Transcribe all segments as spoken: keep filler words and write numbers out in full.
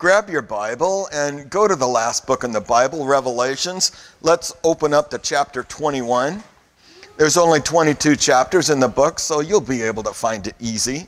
grab your Bible and go to the last book in the Bible, Revelations. Let's open up to chapter twenty-one. There's only twenty-two chapters in the book, so you'll be able to find it easy.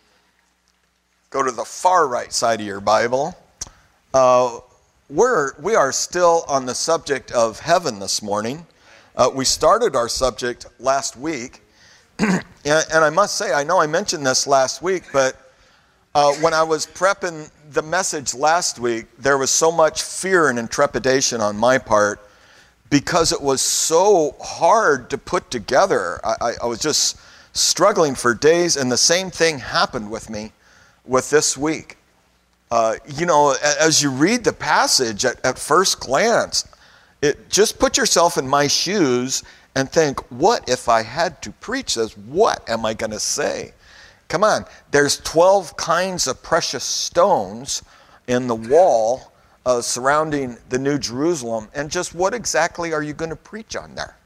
Go to the far right side of your Bible. Uh, we're, we are still on the subject of heaven this morning. Uh, we started our subject last week. and, and I must say, I know I mentioned this last week, but uh, when I was prepping the message last week, there was so much fear and trepidation on my part because it was so hard to put together. I, I, I was just struggling for days, and the same thing happened with me with this week. Uh, you know, as you read the passage at, at first glance, it just put yourself in my shoes and think, what if I had to preach this? What am I going to say? Come on, there's twelve kinds of precious stones in the wall uh, surrounding the New Jerusalem, and just what exactly are you going to preach on there?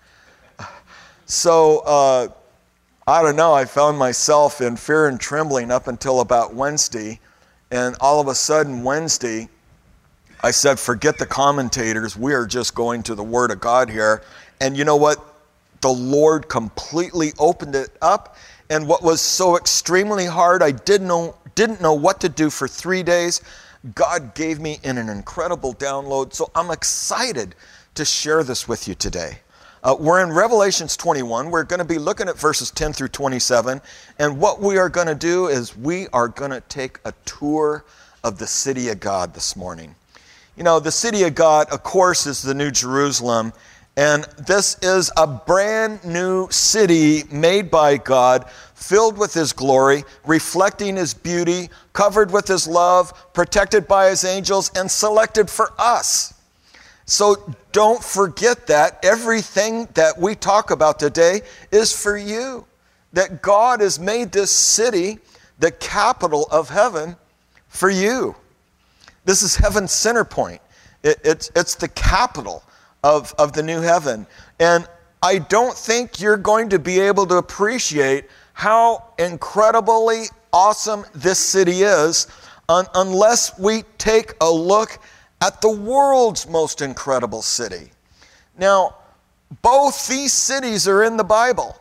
So, uh, I don't know, I found myself in fear and trembling up until about Wednesday, and all of a sudden Wednesday, I said, forget the commentators, we are just going to the Word of God here. And you know what? The Lord completely opened it up. And what was so extremely hard, I didn't know, didn't know what to do for three days. God gave me in an incredible download. So I'm excited to share this with you today. Uh, we're in Revelations twenty-one. We're going to be looking at verses ten through twenty-seven. And what we are going to do is we are going to take a tour of the city of God this morning. You know, the city of God, of course, is the New Jerusalem. And this is a brand new city made by God, filled with His glory, reflecting His beauty, covered with His love, protected by His angels, and selected for us. So don't forget that. Everything that we talk about today is for you. That God has made this city the capital of heaven for you. This is heaven's center point. It, it's, it's the capital Of, of the new heaven. And I don't think you're going to be able to appreciate how incredibly awesome this city is un, unless we take a look at the world's most incredible city. Now, both these cities are in the Bible.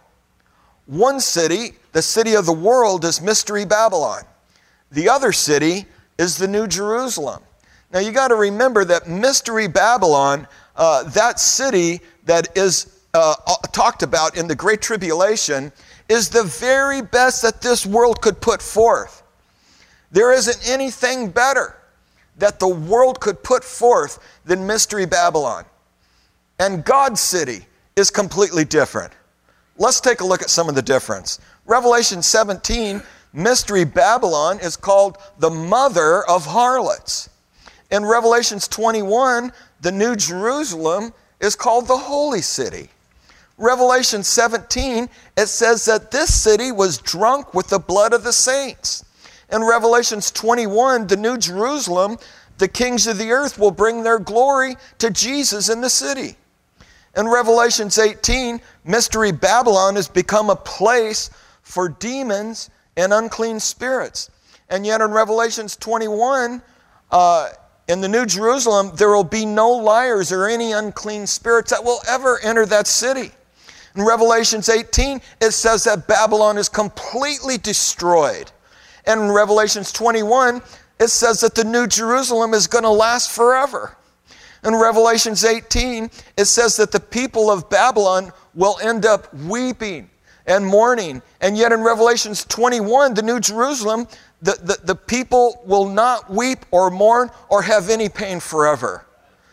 One city, the city of the world, is Mystery Babylon. The other city is the New Jerusalem. Now, you got to remember that Mystery Babylon, Uh, that city that is uh, talked about in the Great Tribulation, is the very best that this world could put forth. There isn't anything better that the world could put forth than Mystery Babylon. And God's city is completely different. Let's take a look at some of the difference. Revelation seventeen, Mystery Babylon is called the mother of harlots. In Revelations twenty-one, the New Jerusalem is called the Holy City. Revelation seventeen, it says that this city was drunk with the blood of the saints. In Revelations twenty-one, the New Jerusalem, the kings of the earth will bring their glory to Jesus in the city. In Revelations eighteen, Mystery Babylon has become a place for demons and unclean spirits. And yet in Revelations twenty-one, uh, in the New Jerusalem, there will be no liars or any unclean spirits that will ever enter that city. In Revelations eighteen, it says that Babylon is completely destroyed. And in Revelations twenty-one, it says that the New Jerusalem is going to last forever. In Revelations eighteen, it says that the people of Babylon will end up weeping and mourning. And yet in Revelations twenty-one, the New Jerusalem, The, the, the people will not weep or mourn or have any pain forever.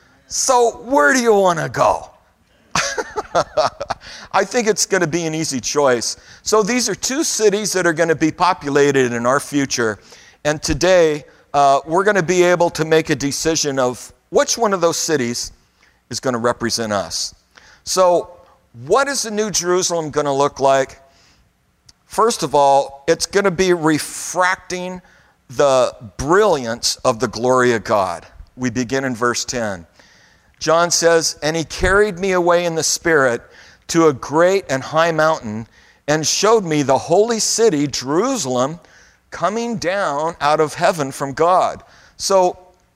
So where do you want to go? I think it's going to be an easy choice. So these are two cities that are going to be populated in our future. And today, uh, we're going to be able to make a decision of which one of those cities is going to represent us. So what is the New Jerusalem going to look like? First of all, it's going to be refracting the brilliance of the glory of God. We begin in verse ten. John says, "And he carried me away in the Spirit to a great and high mountain and showed me the holy city, Jerusalem, coming down out of heaven from God." So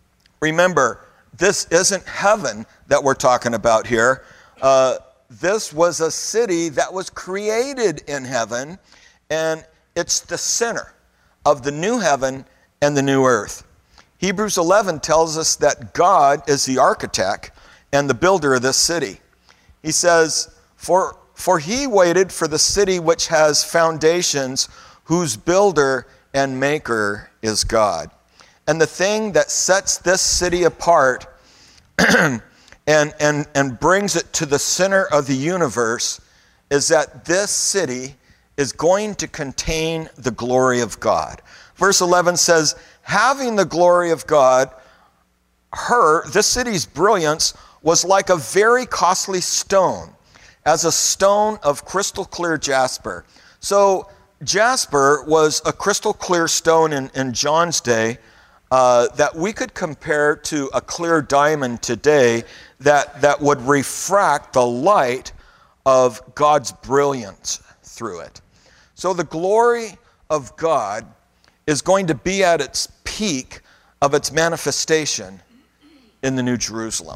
Remember, this isn't heaven that we're talking about here. Uh, this was a city that was created in heaven, and it's the center of the new heaven and the new earth. Hebrews eleven tells us that God is the architect and the builder of this city. He says, for, for he waited for the city which has foundations, whose builder and maker is God. And the thing that sets this city apart and, and, and brings it to the center of the universe is that this city is going to contain the glory of God. Verse eleven says, having the glory of God, her, this city's brilliance was like a very costly stone, as a stone of crystal clear jasper. So jasper was a crystal clear stone in, in John's day uh, that we could compare to a clear diamond today that, that would refract the light of God's brilliance through it. So the glory of God is going to be at its peak of its manifestation in the New Jerusalem.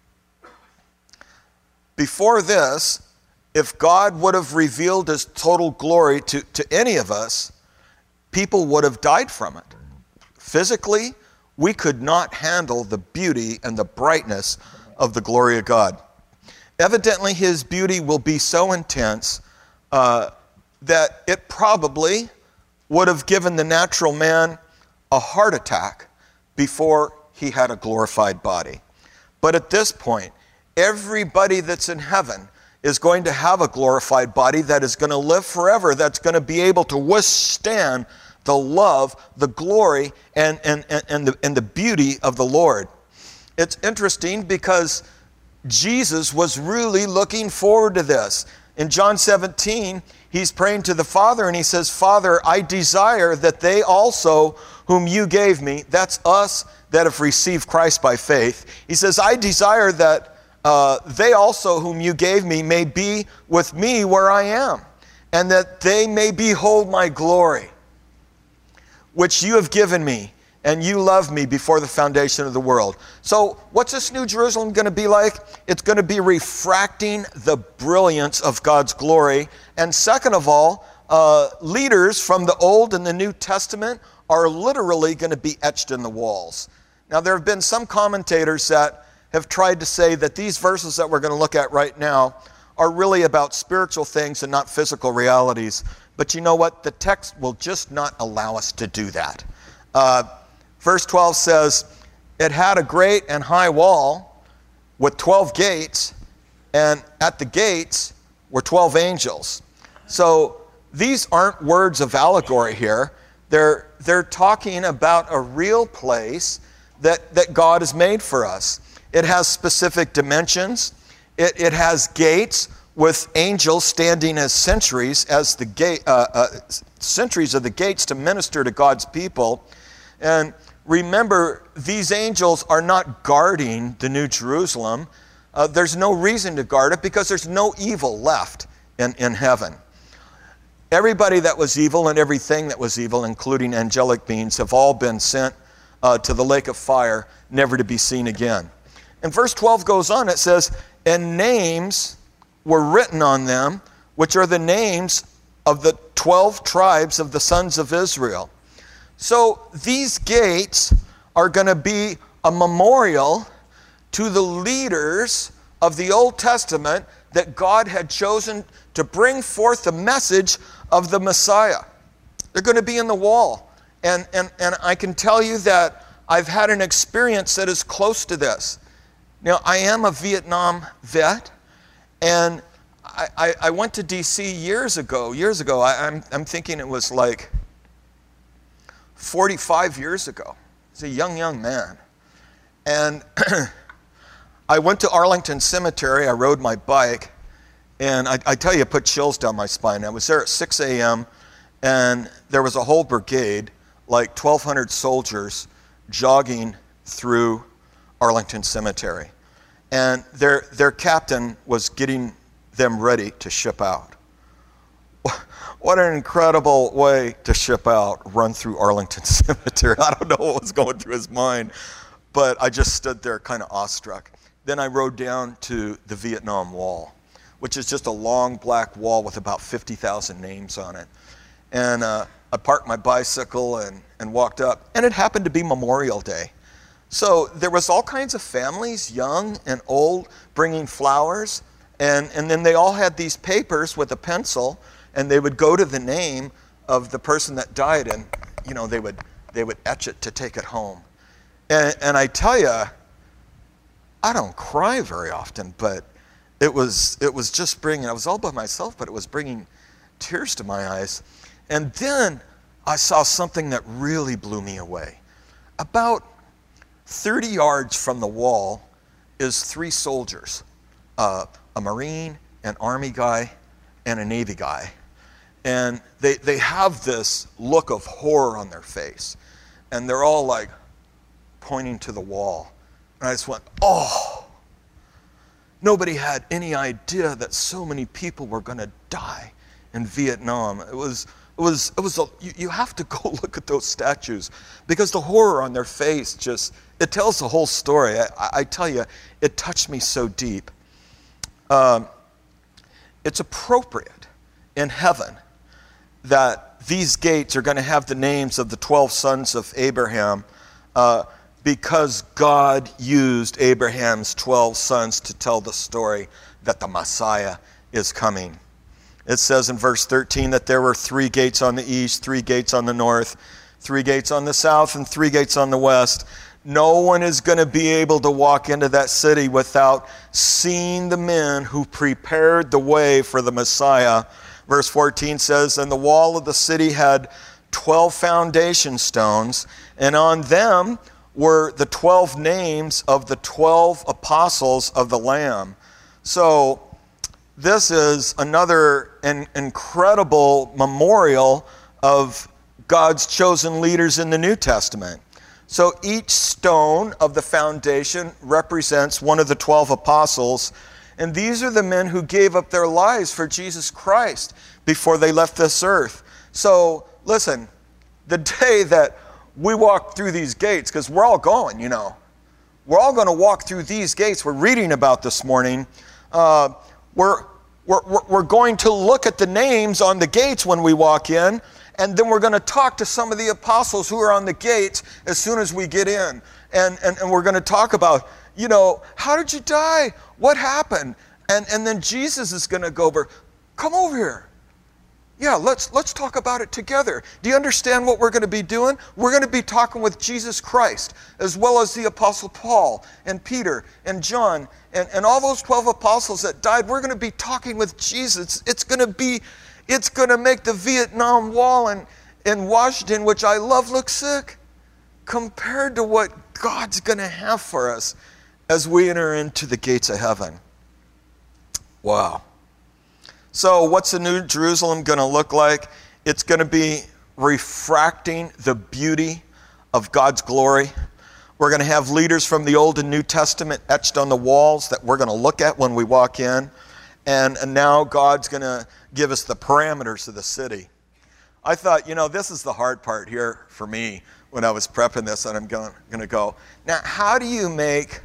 Before this, if God would have revealed his total glory to, to any of us, people would have died from it. Physically, we could not handle the beauty and the brightness of the glory of God. Evidently, his beauty will be so intense uh, that it probably would have given the natural man a heart attack before he had a glorified body. But at this point, everybody that's in heaven is going to have a glorified body that is going to live forever, that's going to be able to withstand the love, the glory, and, and, and, and, the, and the beauty of the Lord. It's interesting because Jesus was really looking forward to this. In John seventeen, he's praying to the Father and he says, Father, I desire that they also whom you gave me, that's us that have received Christ by faith. He says, I desire that uh, they also whom you gave me may be with me where I am, and that they may behold my glory, which you have given me, and you loved me before the foundation of the world. So what's this New Jerusalem going to be like? It's going to be refracting the brilliance of God's glory. And second of all, uh, leaders from the Old and the New Testament are literally going to be etched in the walls. Now, there have been some commentators that have tried to say that these verses that we're going to look at right now are really about spiritual things and not physical realities. But you know what? The text will just not allow us to do that. Uh, verse twelve says, it had a great and high wall with twelve gates, and at the gates were twelve angels. So these aren't words of allegory here. They're, they're talking about a real place that, that God has made for us. It has specific dimensions. It, it has gates with angels standing as sentries, as the gate, uh, uh, sentries of the gates to minister to God's people. And remember, these angels are not guarding the New Jerusalem. Uh, there's no reason to guard it because there's no evil left in, in heaven. Everybody that was evil and everything that was evil, including angelic beings, have all been sent uh, to the lake of fire, never to be seen again. And verse twelve goes on, it says, and names were written on them, which are the names of the twelve tribes of the sons of Israel. So these gates are going to be a memorial to the leaders of the Old Testament that God had chosen to bring forth the message of the Messiah. They're going to be in the wall. And, and, and I can tell you that I've had an experience that is close to this. Now, I am a Vietnam vet, and I, I, I went to D C years ago. Years ago, I, I'm, I'm thinking it was like forty-five years ago. He's a young, young man. And I went to Arlington Cemetery. I rode my bike. And I, I tell you, it put chills down my spine. I was there at six a.m. and there was a whole brigade, like twelve hundred soldiers, jogging through Arlington Cemetery. And their, their captain was getting them ready to ship out. What an incredible way to ship out, run through Arlington Cemetery. I don't know what was going through his mind. but I just stood there kind of awestruck. Then I rode down to the Vietnam Wall, which is just a long black wall with about fifty thousand names on it. And uh, I parked my bicycle and, and walked up, and it happened to be Memorial Day. So there was all kinds of families, young and old, bringing flowers, and, and then they all had these papers with a pencil, and they would go to the name of the person that died, and you know they would they would etch it to take it home. And, and I tell you, I don't cry very often, but it was it was just bringing. I was all by myself, but it was bringing tears to my eyes. And then I saw something that really blew me away. About thirty yards from the wall is three soldiers, uh, a Marine, an Army guy, and a Navy guy. And they, they have this look of horror on their face. And they're all like pointing to the wall. And I just went, oh, nobody had any idea that so many people were going to die in Vietnam. It was, it was, it was. A, you, you have to go look at those statues because the horror on their face just, it tells the whole story. I, I tell you, it touched me so deep. Um, it's appropriate in heaven that these gates are going to have the names of the twelve sons of Abraham uh, because God used Abraham's twelve sons to tell the story that the Messiah is coming. It says in verse thirteen that there were three gates on the east, three gates on the north, three gates on the south, and three gates on the west. No one is going to be able to walk into that city without seeing the men who prepared the way for the Messiah. Verse fourteen says, and the wall of the city had twelve foundation stones, and on them were the twelve names of the twelve apostles of the Lamb. So this is another an incredible memorial of God's chosen leaders in the New Testament. So each stone of the foundation represents one of the twelve apostles, and these are the men who gave up their lives for Jesus Christ before they left this earth. So listen, the day that we walk through these gates, because we're all going, you know, we're all going to walk through these gates we're reading about this morning. Uh, we're, we're, we're going to look at the names on the gates when we walk in, and then we're going to talk to some of the apostles who are on the gates as soon as we get in. And, and, and we're going to talk about, you know, how did you die? What happened? And, and then Jesus is going to go over, come over here. Yeah, let's, let's talk about it together. Do you understand what we're going to be doing? We're going to be talking with Jesus Christ, as well as the Apostle Paul and Peter and John and, and all those twelve apostles that died. We're going to be talking with Jesus. It's going to be, it's going to make the Vietnam Wall in, in Washington, which I love, look sick, compared to what God's going to have for us as we enter into the gates of heaven. Wow. So what's the New Jerusalem going to look like? It's going to be refracting the beauty of God's glory. We're going to have leaders from the Old and New Testament etched on the walls that we're going to look at when we walk in. And, and now God's going to give us the parameters of the city. I thought, you know, this is the hard part here for me when I was prepping this, and I'm going, going to go, now how do you make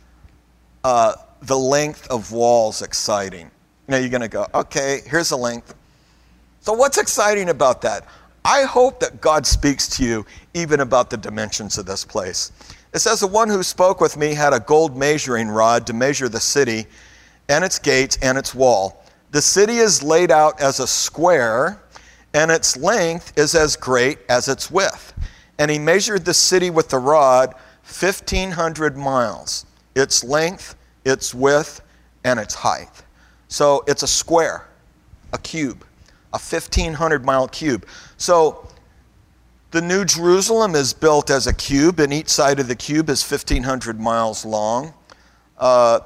uh, the length of walls exciting? Now you're going to go, okay, here's the length. So what's exciting about that? I hope that God speaks to you even about the dimensions of this place. It says, the one who spoke with me had a gold measuring rod to measure the city and its gates and its wall. The city is laid out as a square, and its length is as great as its width. And he measured the city with the rod fifteen hundred miles, its length, its width, and its height. So it's a square, a cube, a fifteen hundred mile cube. So the New Jerusalem is built as a cube, and each side of the cube is fifteen hundred miles long. Uh,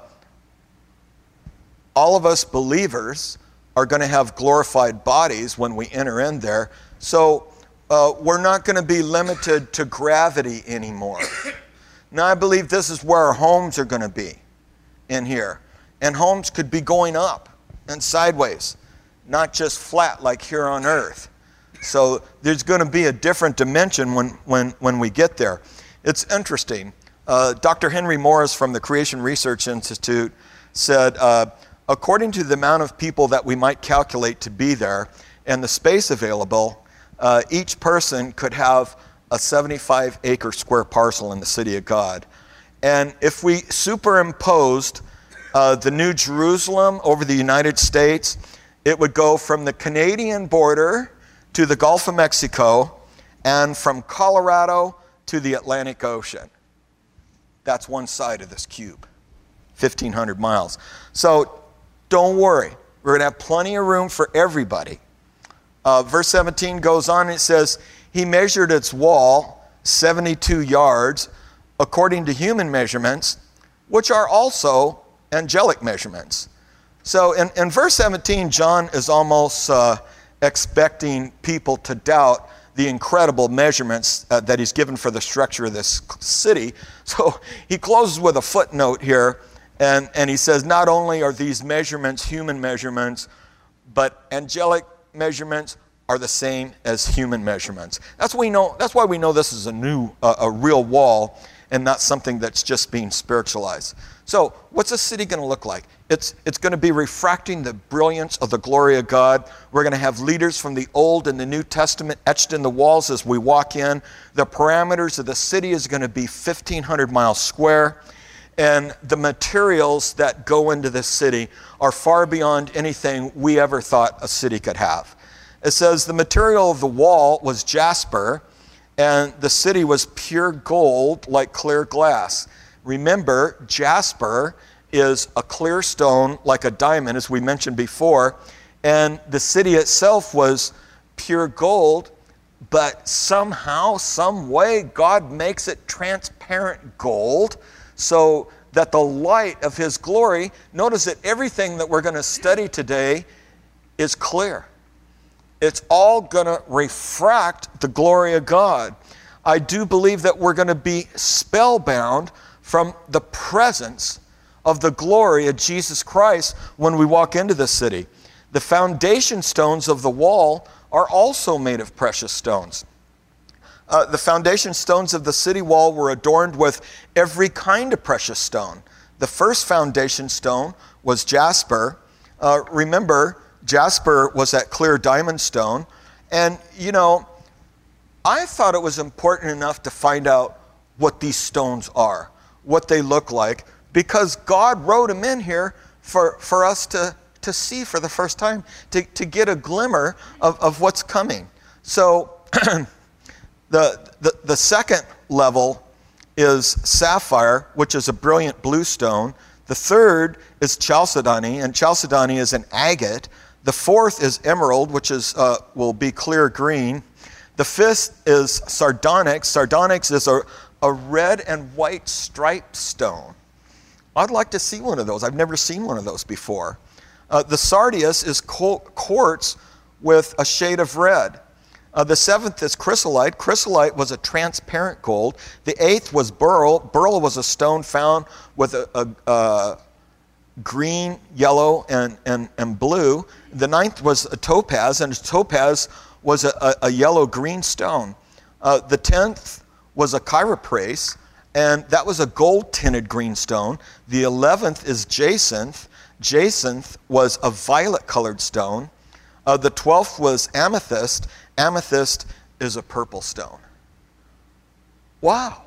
all of us believers are going to have glorified bodies when we enter in there. So uh, we're not going to be limited to gravity anymore. Now I believe this is where our homes are going to be in here. And homes could be going up and sideways, not just flat like here on earth. So there's going to be a different dimension when, when, when we get there. It's interesting. Uh, Doctor Henry Morris from the Creation Research Institute said, uh, according to the amount of people that we might calculate to be there and the space available, uh, each person could have a seventy-five acre square parcel in the city of God. And if we superimposed uh, the New Jerusalem over the United States, it would go from the Canadian border to the Gulf of Mexico and from Colorado to the Atlantic Ocean. That's one side of this cube, fifteen hundred miles. So don't worry, we're going to have plenty of room for everybody. Uh, verse seventeen goes on, and it says, he measured its wall seventy-two yards according to human measurements, which are also angelic measurements. So in, in verse seventeen, John is almost uh, expecting people to doubt the incredible measurements uh, that he's given for the structure of this city. So he closes with a footnote here, and, and he says, not only are these measurements human measurements, but angelic measurements are the same as human measurements. That's we know. That's why we know this is a new, uh, a real wall, and not something that's just being spiritualized. So what's this city going to look like? It's, it's going to be refracting the brilliance of the glory of God. We're going to have leaders from the Old and the New Testament etched in the walls as we walk in. The parameters of the city is going to be fifteen hundred miles square. And the materials that go into this city are far beyond anything we ever thought a city could have. It says the material of the wall was jasper, and the city was pure gold like clear glass. Remember, jasper is a clear stone like a diamond, as we mentioned before, and the city itself was pure gold, but somehow, some way, God makes it transparent gold so that the light of his glory, notice that everything that we're going to study today is clear. It's all going to refract the glory of God. I do believe that we're going to be spellbound from the presence of the glory of Jesus Christ when we walk into the city. The foundation stones of the wall are also made of precious stones. Uh, the foundation stones of the city wall were adorned with every kind of precious stone. The first foundation stone was jasper. Uh, remember, jasper was that clear diamond stone. And, you know, I thought it was important enough to find out what these stones are, what they look like, because God wrote them in here for, for us to, to see for the first time, to, to get a glimmer of, of what's coming. So the, the, the second level is sapphire, which is a brilliant blue stone. The third is chalcedony, and chalcedony is an agate. The fourth is emerald, which is uh, will be clear green. The fifth is sardonyx. Sardonyx is a, a red and white striped stone. I'd like to see one of those. I've never seen one of those before. Uh, the sardius is quartz with a shade of red. Uh, the seventh is chrysolite. Chrysolite was a transparent gold. The eighth was beryl. Beryl was a stone found with a, a, a green, yellow, and, and, and blue. The ninth was a topaz, and topaz was a, a, a yellow-green stone. Uh, the tenth was a chrysoprase, and that was a gold-tinted green stone. The eleventh is jacinth. Jacinth was a violet-colored stone. Uh, the twelfth was amethyst. Amethyst is a purple stone. Wow.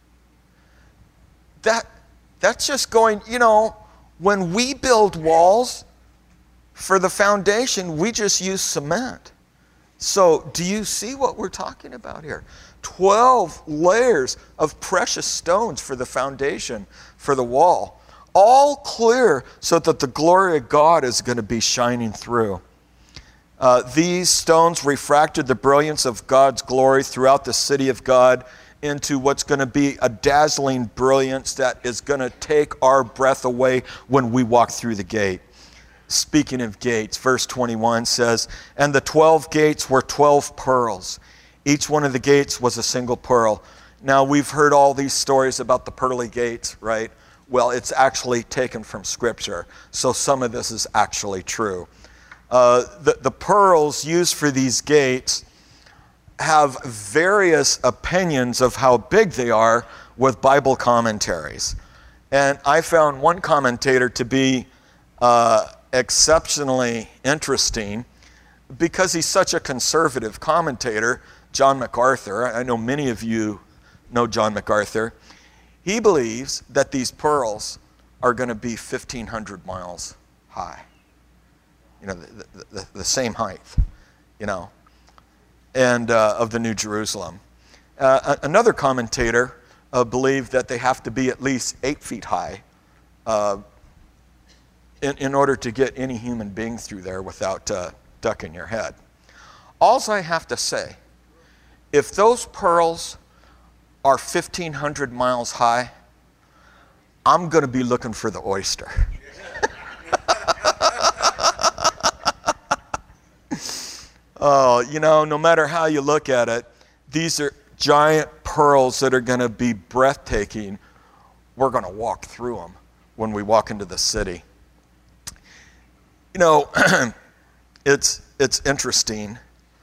That, that's just going, you know, when we build walls for the foundation, we just use cement. So do you see what we're talking about here? twelve layers of precious stones for the foundation, for the wall. All clear so that the glory of God is going to be shining through. Uh, these stones refracted the brilliance of God's glory throughout the city of God into what's going to be a dazzling brilliance that is going to take our breath away when we walk through the gate. Speaking of gates, verse twenty-one says, and the twelve gates were twelve pearls. Each one of the gates was a single pearl. Now, we've heard all these stories about the pearly gates, right? Well, it's actually taken from Scripture, so some of this is actually true. Uh, the, the pearls used for these gates have various opinions of how big they are, with Bible commentaries. And I found one commentator to be uh, exceptionally interesting because he's such a conservative commentator, John MacArthur. I know many of you know John MacArthur. He believes that these pearls are going to be fifteen hundred miles high. You know, the, the, the same height, you know, and uh, of the New Jerusalem. Uh, another commentator uh, believed that they have to be at least eight feet high uh, in, in order to get any human being through there without uh, ducking your head. All I have to say, if those pearls are fifteen hundred miles high, I'm going to be looking for the oyster. Oh, you know, no matter how you look at it, these are giant pearls that are going to be breathtaking. We're going to walk through them when we walk into the city. You know, it's it's interesting.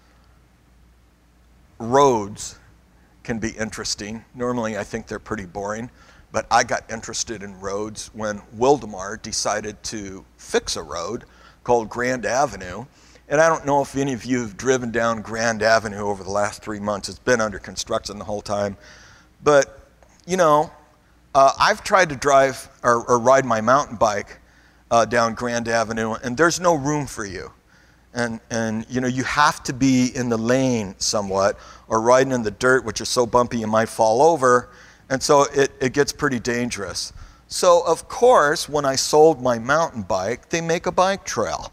Roads can be interesting. Normally, I think they're pretty boring, but I got interested in roads when Wildemar decided to fix a road called Grand Avenue. And I don't know if any of you have driven down Grand Avenue over the last three months. It's been under construction the whole time. But, you know, uh, I've tried to drive or, or ride my mountain bike uh, down Grand Avenue, and there's no room for you. And, and, you know, you have to be in the lane somewhat, or riding in the dirt, which is so bumpy you might fall over. And so it, it gets pretty dangerous. So, of course, when I sold my mountain bike, they make a bike trail.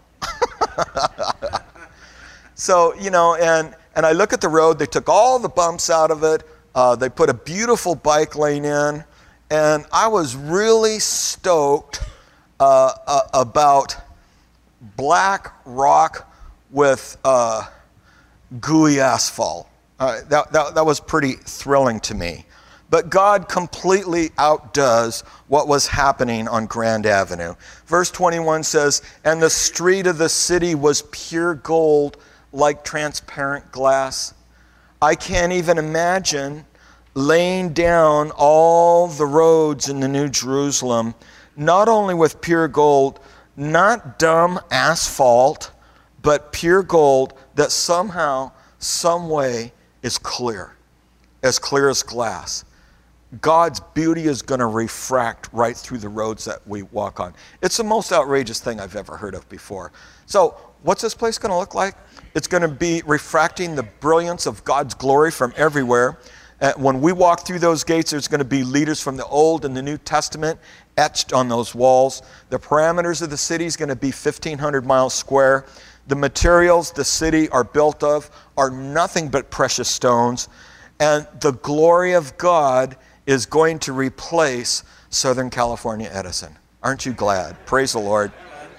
So, you know, and, and I look at the road, they took all the bumps out of it, uh, they put a beautiful bike lane in, and I was really stoked uh, uh, about black rock with uh, gooey asphalt. Uh, that, that, that was pretty thrilling to me. But God completely outdoes what was happening on Grand Avenue. Verse twenty-one says, "And the street of the city was pure gold, like transparent glass." I can't even imagine laying down all the roads in the New Jerusalem, not only with pure gold, not dumb asphalt, but pure gold that somehow, some way is clear, as clear as glass. God's beauty is going to refract right through the roads that we walk on. It's the most outrageous thing I've ever heard of before. So what's this place going to look like? It's going to be refracting the brilliance of God's glory from everywhere. Uh, when we walk through those gates, there's going to be leaders from the Old and the New Testament etched on those walls. The parameters of the city is going to be fifteen hundred miles square. The materials the city are built of are nothing but precious stones. And the glory of God is going to replace Southern California Edison. Aren't you glad? Praise the Lord.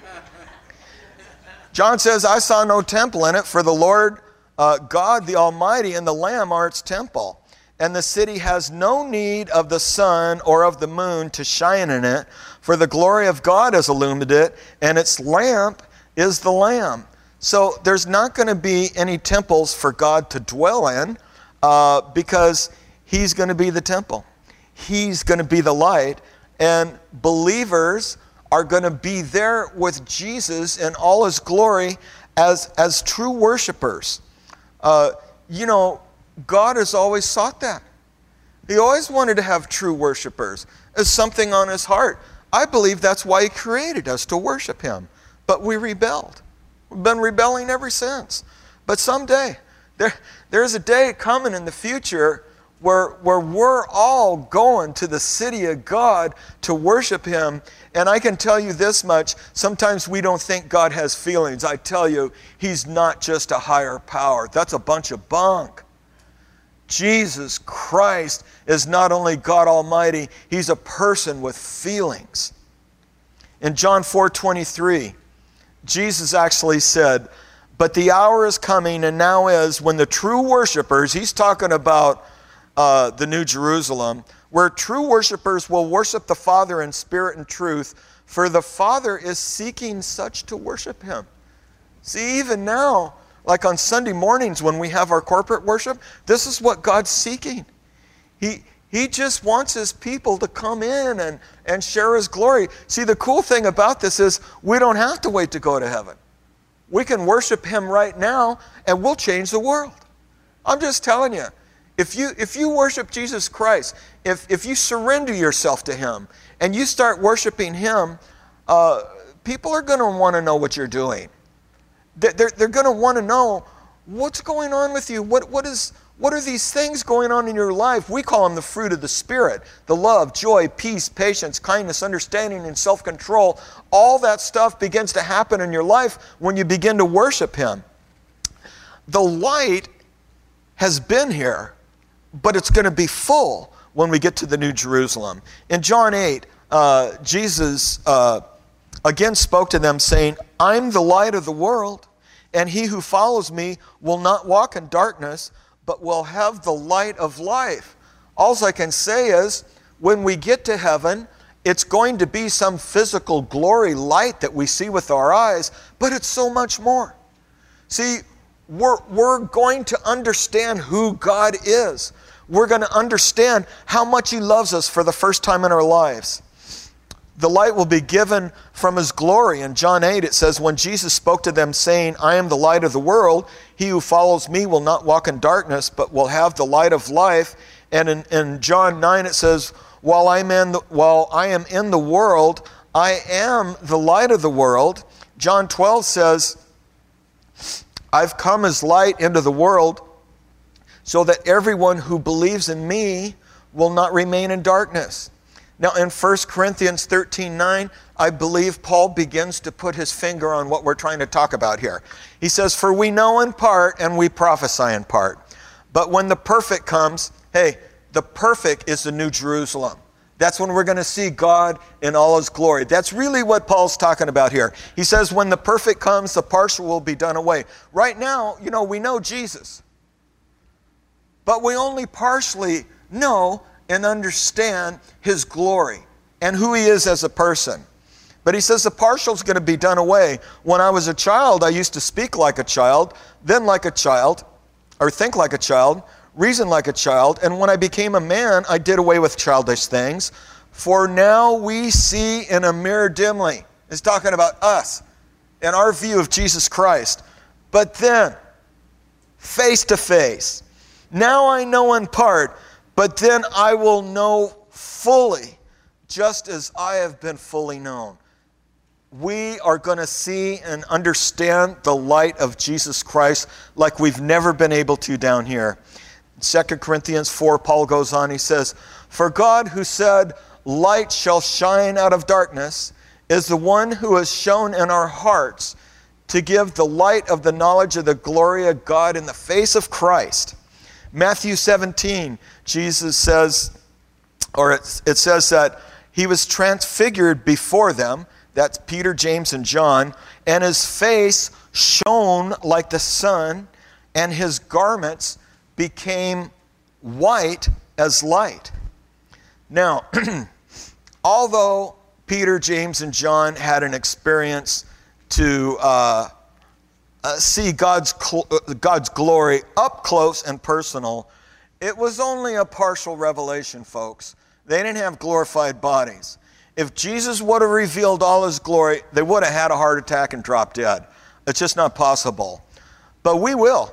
John says, "I saw no temple in it, for the Lord uh, God, the Almighty, and the Lamb are its temple. And the city has no need of the sun or of the moon to shine in it, for the glory of God has illumined it, and its lamp is the Lamb." So there's not going to be any temples for God to dwell in uh, because He's going to be the temple. He's going to be the light, and believers are going to be there with Jesus in all His glory as, as true worshipers. Uh, you know, God has always sought that. He always wanted to have true worshipers as something on His heart. I believe that's why He created us, to worship Him. But we rebelled. We've been rebelling ever since. But someday, there, there's a day coming in the future where, where we're all going to the city of God to worship Him. And I can tell you this much, sometimes we don't think God has feelings. I tell you, He's not just a higher power. That's a bunch of bunk. Jesus Christ is not only God Almighty, He's a person with feelings. In John four twenty-three, Jesus actually said, "But the hour is coming, and now is, when the true worshipers," He's talking about uh, the New Jerusalem, "where true worshipers will worship the Father in spirit and truth, for the Father is seeking such to worship Him." See, even now, like on Sunday mornings when we have our corporate worship, this is what God's seeking. He, He just wants his people to come in and, and share his glory. See, the cool thing about this is we don't have to wait to go to heaven. We can worship him right now and we'll change the world. I'm just telling you, if you if you worship Jesus Christ, if, if you surrender yourself to him and you start worshiping him, uh, people are going to want to know what you're doing. They're, they're going to want to know what's going on with you. What, what is... What are these things going on in your life? We call them the fruit of the Spirit. The love, joy, peace, patience, kindness, understanding, and self-control. All that stuff begins to happen in your life when you begin to worship him. The light has been here, but it's going to be full when we get to the New Jerusalem. In John eight, uh, Jesus uh, again spoke to them saying, I'm the light of the world, and he who follows me will not walk in darkness, but will have the light of life. All I can say is, when we get to heaven, it's going to be some physical glory light that we see with our eyes, but it's so much more. See, we're, we're going to understand who God is. We're going to understand how much he loves us for the first time in our lives. The light will be given from his glory. In John eight, it says, when Jesus spoke to them saying, I am the light of the world, he who follows me will not walk in darkness, but will have the light of life. And in, in John nine, it says, while, I'm in the, while I am in the world, I am the light of the world. John twelve says, I've come as light into the world so that everyone who believes in me will not remain in darkness. Now in First Corinthians thirteen nine, I believe Paul begins to put his finger on what we're trying to talk about here. He says, for we know in part and we prophesy in part. But when the perfect comes, hey, the perfect is the New Jerusalem. That's when we're going to see God in all his glory. That's really what Paul's talking about here. He says, when the perfect comes, the partial will be done away. Right now, you know, we know Jesus. But we only partially know and understand his glory and who he is as a person. But he says the partial is going to be done away. When I was a child, I used to speak like a child, then like a child, or think like a child, reason like a child. And when I became a man, I did away with childish things. For now we see in a mirror dimly. It's talking about us and our view of Jesus Christ. But then, face to face. Now I know in part, but then I will know fully, just as I have been fully known. We are going to see and understand the light of Jesus Christ like we've never been able to down here. In Second Corinthians four, Paul goes on, he says, for God who said, light shall shine out of darkness, is the one who has shown in our hearts to give the light of the knowledge of the glory of God in the face of Christ. Matthew seventeen, Jesus says, or it, it says that he was transfigured before them, that's Peter, James, and John, and his face shone like the sun, and his garments became white as light. Now, although Peter, James, and John had an experience to uh, Uh, see God's, cl- God's glory up close and personal, it was only a partial revelation, folks. They didn't have glorified bodies. If Jesus would have revealed all his glory, they would have had a heart attack and dropped dead. It's just not possible. But we will.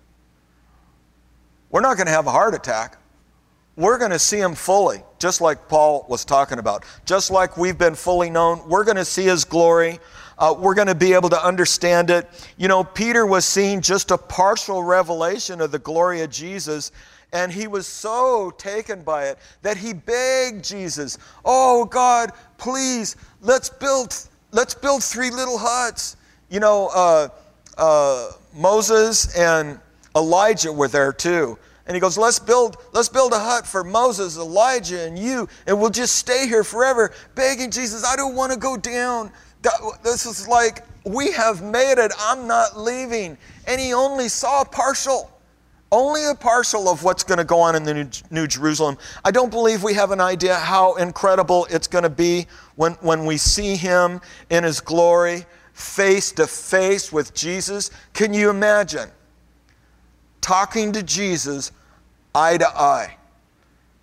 We're not going to have a heart attack. We're going to see him fully, just like Paul was talking about. Just like we've been fully known, we're going to see his glory. Uh, we're going to be able to understand it. You know, Peter was seeing just a partial revelation of the glory of Jesus, and he was so taken by it that he begged Jesus, oh God, please, let's build, let's build three little huts. You know, uh, uh, Moses and Elijah were there too. And he goes, let's build, let's build a hut for Moses, Elijah, and you, and we'll just stay here forever, begging Jesus, I don't want to go down. This is like, we have made it, I'm not leaving. And he only saw a partial, only a partial of what's going to go on in the New, New Jerusalem. I don't believe we have an idea how incredible it's going to be when, when we see him in his glory, face to face with Jesus. Can you imagine talking to Jesus eye to eye?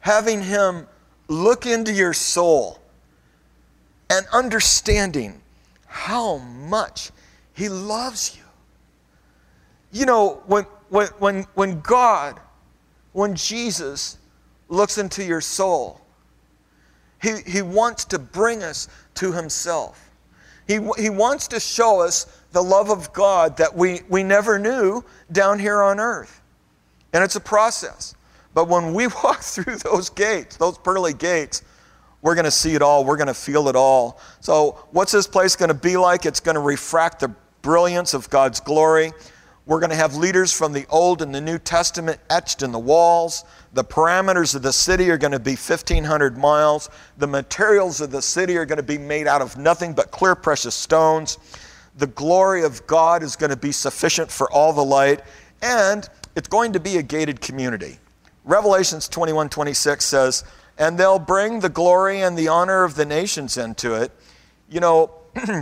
having him look into your soul and understanding how much he loves you. You know, when, when, when, when God, when Jesus looks into your soul, he, he wants to bring us to himself. He, he wants to show us the love of God that we, we never knew down here on earth. And it's a process. But when we walk through those gates, those pearly gates, we're going to see it all. We're going to feel it all. So what's this place going to be like? It's going to refract the brilliance of God's glory. We're going to have leaders from the Old and the New Testament etched in the walls. The parameters of the city are going to be fifteen hundred miles. The materials of the city are going to be made out of nothing but clear, precious stones. The glory of God is going to be sufficient for all the light. And it's going to be a gated community. Revelations twenty-one twenty-six says, and they'll bring the glory and the honor of the nations into it. You know,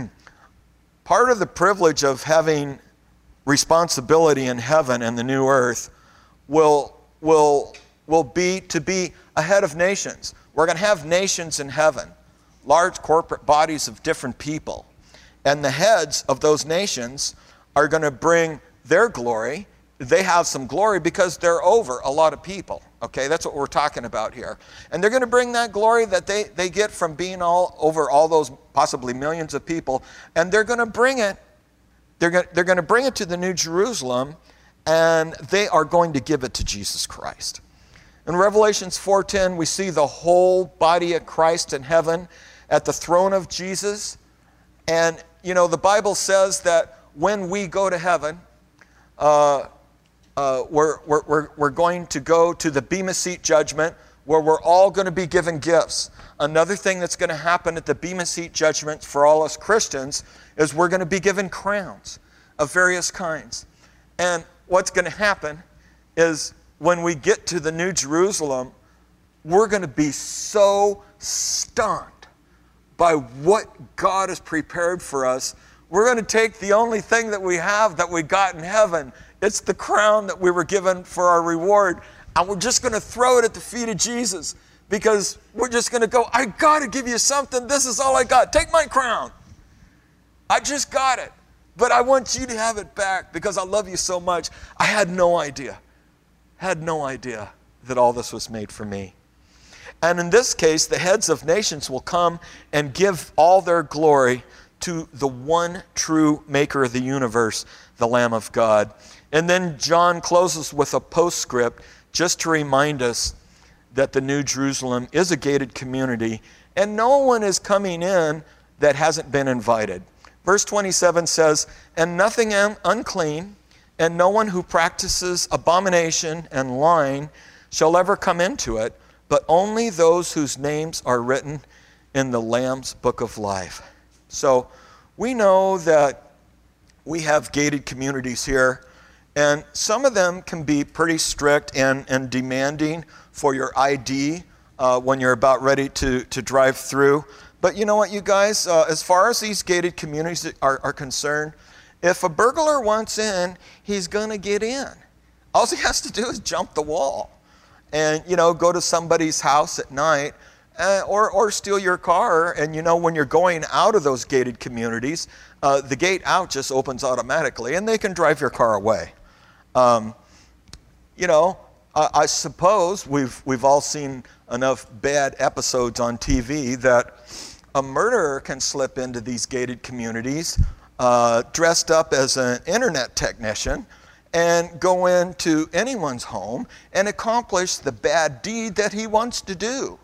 part of the privilege of having responsibility in heaven and the new earth will, will, will be to be ahead of nations. We're going to have nations in heaven, large corporate bodies of different people. And the heads of those nations are going to bring their glory. They have some glory because they're over a lot of people. Okay, that's what we're talking about here. And they're going to bring that glory that they, they get from being all over all those possibly millions of people, and they're going to bring it, they're going, they're going to bring it to the New Jerusalem, and they are going to give it to Jesus Christ. In Revelations four ten, we see the whole body of Christ in heaven at the throne of Jesus. And, you know, the Bible says that when we go to heaven, uh, Uh, we're, we're, we're going to go to the Bema Seat judgment where we're all going to be given gifts. Another thing that's going to happen at the Bema Seat judgment for all us Christians is we're going to be given crowns of various kinds. And what's going to happen is when we get to the New Jerusalem, we're going to be so stunned by what God has prepared for us. We're going to take the only thing that we have that we got in heaven. It's the crown that we were given for our reward. And we're just going to throw it at the feet of Jesus because we're just going to go, I got to give you something. This is all I got. Take my crown. I just got it. But I want you to have it back because I love you so much. I had no idea. Had no idea that all this was made for me. And in this case, the heads of nations will come and give all their glory to the one true maker of the universe, the Lamb of God. And then John closes with a postscript just to remind us that the New Jerusalem is a gated community and no one is coming in that hasn't been invited. Verse twenty-seven says, and nothing unclean and no one who practices abomination and lying shall ever come into it, but only those whose names are written in the Lamb's book of life. So we know that we have gated communities here, and some of them can be pretty strict and, and demanding for your I D uh, when you're about ready to, to drive through. But you know what, you guys, uh, as far as these gated communities are, are concerned, if a burglar wants in, he's going to get in. All he has to do is jump the wall and, you know, go to somebody's house at night uh, or, or steal your car. And, you know, when you're going out of those gated communities, uh, the gate out just opens automatically and they can drive your car away. Um, you know, I, I suppose we've, we've all seen enough bad episodes on T V that a murderer can slip into these gated communities uh, dressed up as an internet technician and go into anyone's home and accomplish the bad deed that he wants to do.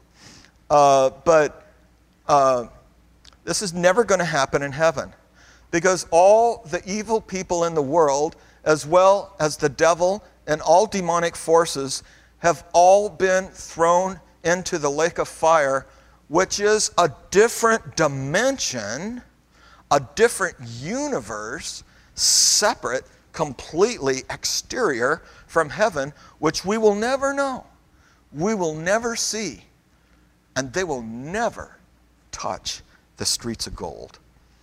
Uh, but uh, this is never going to happen in heaven because all the evil people in the world, as well as the devil and all demonic forces, have all been thrown into the lake of fire, which is a different dimension, a different universe, separate, completely exterior from heaven, which we will never know, we will never see, and they will never touch the streets of gold.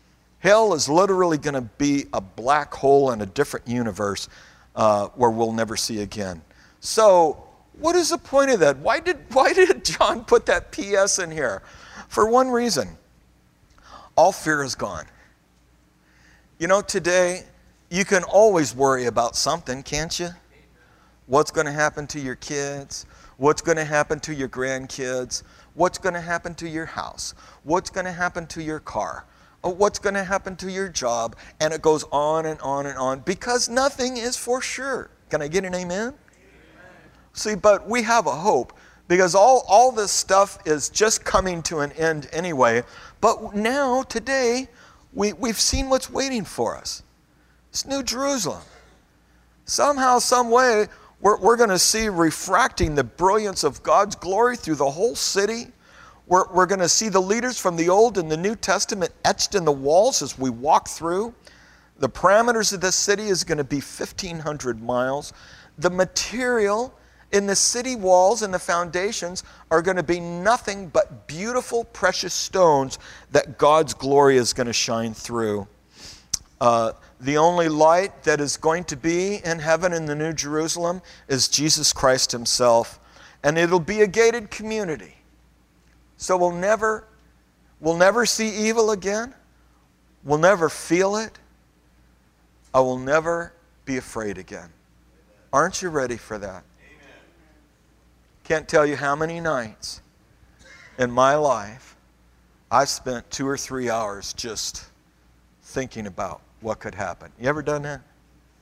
Hell is literally going to be a black hole in a different universe uh, where we'll never see again. So What is the point of that? Why did, why did John put that P S in here? For one reason. All fear is gone. You know, today, you can always worry about something, can't you? What's going to happen to your kids? What's going to happen to your grandkids? What's going to happen to your house? What's going to happen to your car? What's going to happen to your job? And it goes on and on and on, because nothing is for sure. Can I get an amen? Amen. See, but we have a hope, because all, all this stuff is just coming to an end anyway. But now, today, we, we've seen what's waiting for us. It's New Jerusalem. Somehow, some way, we're, we're going to see refracting the brilliance of God's glory through the whole city. We're, we're going to see the leaders from the Old and the New Testament etched in the walls as we walk through. The parameters of this city is going to be fifteen hundred miles. The material in the city walls and the foundations are going to be nothing but beautiful, precious stones that God's glory is going to shine through. Uh, the only light that is going to be in heaven in the New Jerusalem is Jesus Christ himself. And it'll be a gated community. So we'll never, we'll never see evil again. We'll never feel it. I will never be afraid again. Aren't you ready for that? Can't tell you how many nights in my life I've spent two or three hours just thinking about what could happen. You ever done that?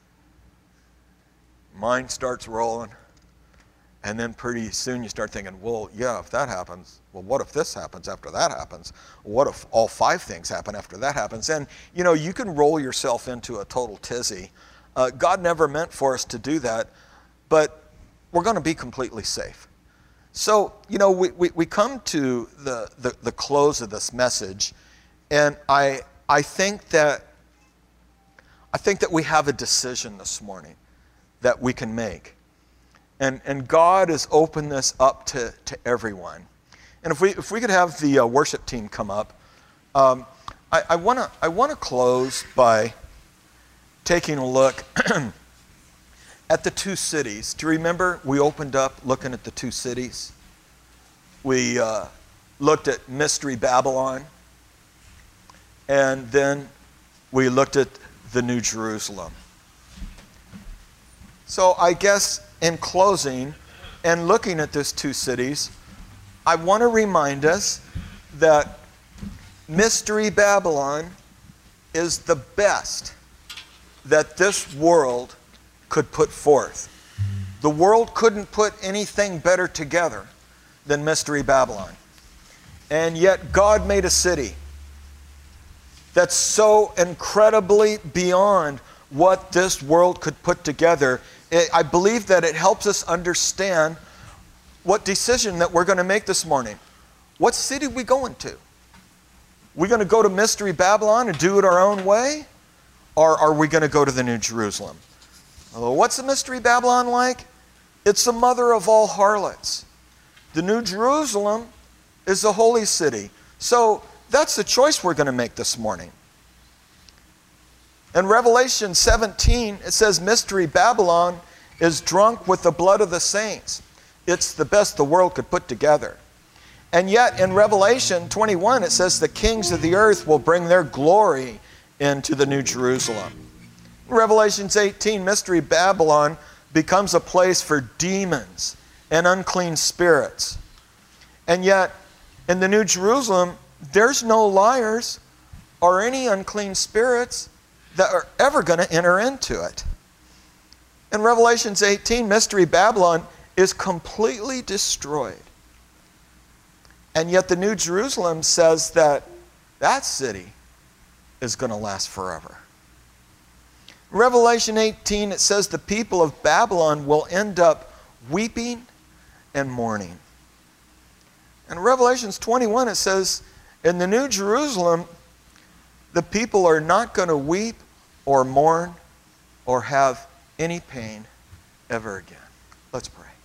Mind starts rolling, and then pretty soon you start thinking, well, yeah, if that happens, well, what if this happens after that happens? What if all five things happen after that happens? And, you know, you can roll yourself into a total tizzy. Uh, God never meant for us to do that, but we're going to be completely safe. So, you know, we, we, we come to the, the, the close of this message, and I I think that I think that we have a decision this morning that we can make. And and God has opened this up to, to everyone. And if we if we could have the uh, worship team come up, um, I, I wanna I wanna close by taking a look at the two cities. Do you remember we opened up looking at the two cities? We uh, looked at Mystery Babylon, and then we looked at the New Jerusalem. So I guess in closing and looking at these two cities, I want to remind us that Mystery Babylon is the best that this world could put forth. The world couldn't put anything better together than Mystery Babylon. And yet God made a city that's so incredibly beyond what this world could put together. I believe that it helps us understand what decision that we're going to make this morning. What city are we going to? We going to go to Mystery Babylon and do it our own way? Or are we going to go to the New Jerusalem? What's the Mystery Babylon like? It's the mother of all harlots. The New Jerusalem is the holy city. So that's the choice we're going to make this morning. In Revelation seventeen, it says Mystery Babylon is drunk with the blood of the saints. It's the best the world could put together. And yet in Revelation twenty-one, it says the kings of the earth will bring their glory into the New Jerusalem. In Revelation eighteen, Mystery Babylon becomes a place for demons and unclean spirits. And yet, in the New Jerusalem, there's no liars or any unclean spirits that are ever going to enter into it. In Revelation eighteen, Mystery Babylon is completely destroyed. And yet the New Jerusalem says that that city is going to last forever. In Revelation eighteen, it says the people of Babylon will end up weeping and mourning. In Revelation twenty-one, it says in the New Jerusalem, the people are not going to weep or mourn or have any pain ever again. Let's pray.